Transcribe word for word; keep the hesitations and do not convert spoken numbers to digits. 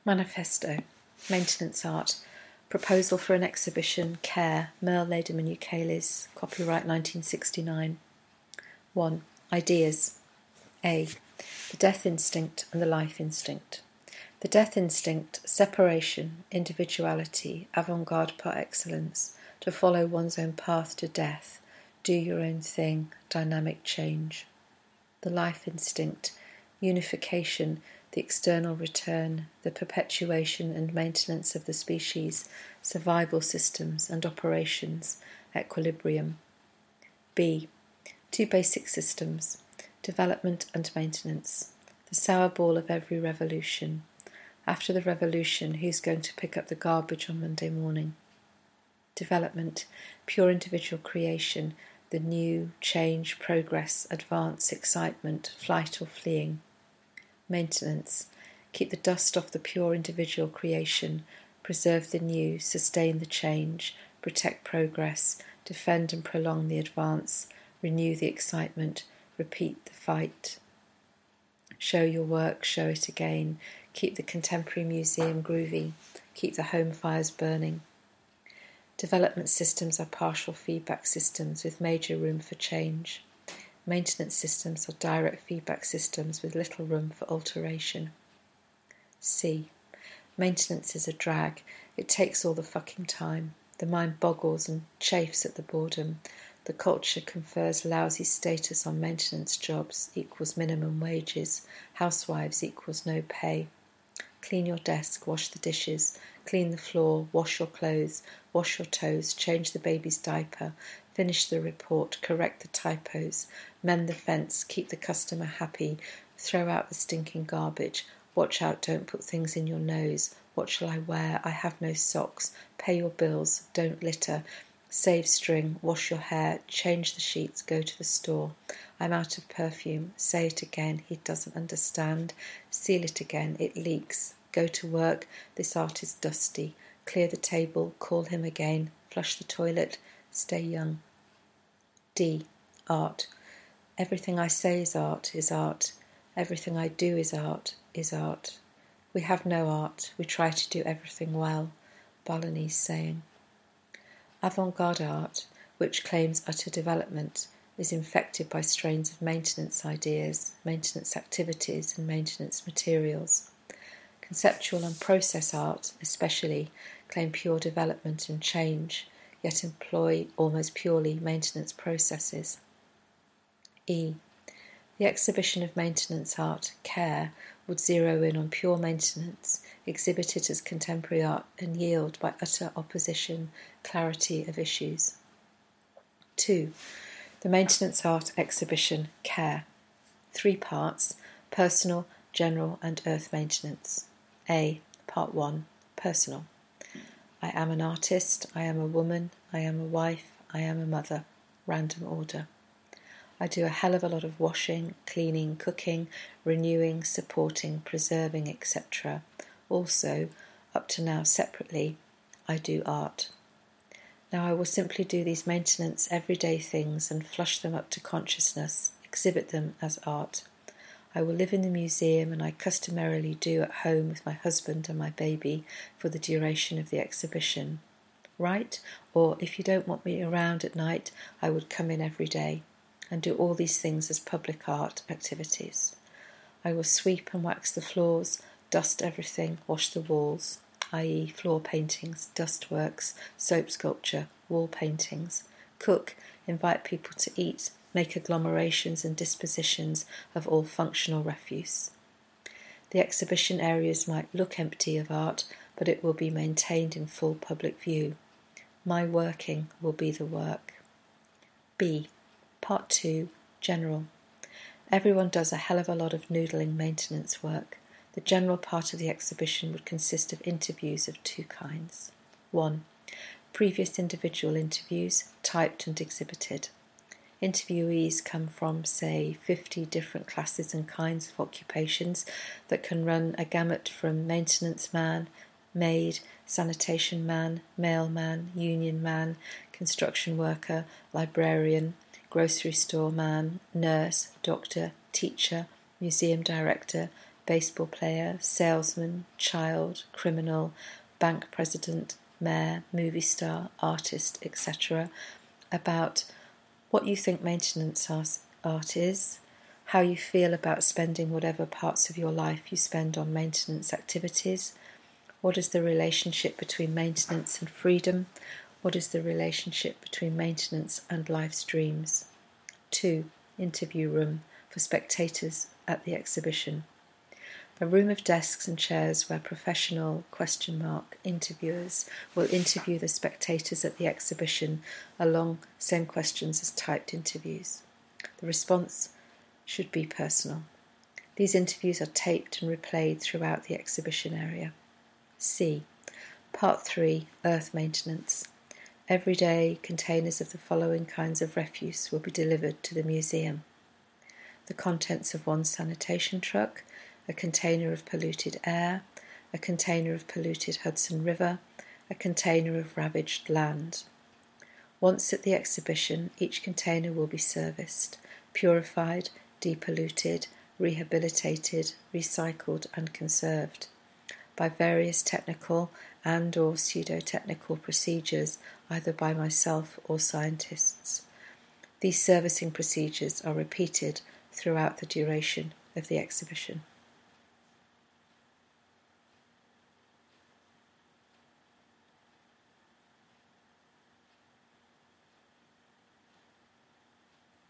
Manifesto, Maintenance Art, Proposal for an Exhibition, Care, Merle Lederman Ukeles, copyright nineteen sixty-nine. one. Ideas. A. The death instinct and the life instinct. The death instinct, separation, individuality, avant-garde par excellence, to follow one's own path to death, do your own thing, dynamic change. The life instinct, unification, the external return, the perpetuation and maintenance of the species, survival systems and operations, equilibrium. B. Two basic systems, development and maintenance, the sour ball of every revolution. After the revolution, who's going to pick up the garbage on Monday morning? Development, pure individual creation, the new, change, progress, advance, excitement, flight or fleeing. Maintenance, keep the dust off the pure individual creation, preserve the new, sustain the change, protect progress, defend and prolong the advance, renew the excitement, repeat the fight. Show your work, show it again, keep the contemporary museum groovy, keep the home fires burning. Development systems are partial feedback systems with major room for change. Maintenance systems are direct feedback systems with little room for alteration. C. Maintenance is a drag. It takes all the fucking time. The mind boggles and chafes at the boredom. The culture confers lousy status on maintenance jobs equals minimum wages. Housewives equals no pay. Clean your desk, wash the dishes, clean the floor, wash your clothes, wash your toes, change the baby's diaper, finish the report, correct the typos, mend the fence, keep the customer happy, throw out the stinking garbage, watch out, don't put things in your nose, what shall I wear, I have no socks, pay your bills, don't litter, save string, wash your hair, change the sheets, go to the store, I'm out of perfume, say it again, he doesn't understand, seal it again, it leaks, go to work, this art is dusty, clear the table, call him again, flush the toilet, stay young. D. Art. Everything I say is art, is art. Everything I do is art, is art. We have no art, we try to do everything well. Balinese saying. Avant-garde art, which claims utter development, is infected by strains of maintenance ideas, maintenance activities and maintenance materials. Conceptual and process art, especially, claim pure development and change, yet employ almost purely maintenance processes. E. The exhibition of maintenance art, Care, would zero in on pure maintenance, exhibited as contemporary art and yield by utter opposition, clarity of issues. two. The maintenance art exhibition, Care. Three parts, personal, general and earth maintenance. A. Part one, personal. I am an artist, I am a woman, I am a wife, I am a mother. Random order. I do a hell of a lot of washing, cleaning, cooking, renewing, supporting, preserving, et cetera. Also, up to now separately, I do art. Now I will simply do these maintenance everyday things and flush them up to consciousness, exhibit them as art. I will live in the museum and I customarily do at home with my husband and my baby for the duration of the exhibition. Right? Or if you don't want me around at night, I would come in every day and do all these things as public art activities. I will sweep and wax the floors, dust everything, wash the walls, that is floor paintings, dustworks, soap sculpture, wall paintings, cook, invite people to eat, make agglomerations and dispositions of all functional refuse. The exhibition areas might look empty of art, but it will be maintained in full public view. My working will be the work. B. Part two, General. Everyone does a hell of a lot of noodling maintenance work. The general part of the exhibition would consist of interviews of two kinds. one. Previous individual interviews, typed and exhibited. Interviewees come from, say, fifty different classes and kinds of occupations that can run a gamut from maintenance man, maid, sanitation man, mailman, union man, construction worker, librarian, grocery store man, nurse, doctor, teacher, museum director, baseball player, salesman, child, criminal, bank president, mayor, movie star, artist, et cetera, about what you think maintenance art is, how you feel about spending whatever parts of your life you spend on maintenance activities, what is the relationship between maintenance and freedom, what is the relationship between maintenance and life's dreams. Two, interview room for spectators at the exhibition. A room of desks and chairs where professional question mark interviewers will interview the spectators at the exhibition along same questions as typed interviews. The response should be personal. These interviews are taped and replayed throughout the exhibition area. C. Part three, Earth Maintenance. Every day, containers of the following kinds of refuse will be delivered to the museum. The contents of one sanitation truck, a container of polluted air, a container of polluted Hudson River, a container of ravaged land. Once at the exhibition, each container will be serviced, purified, depolluted, rehabilitated, recycled and conserved by various technical and or pseudo-technical procedures, either by myself or scientists. These servicing procedures are repeated throughout the duration of the exhibition.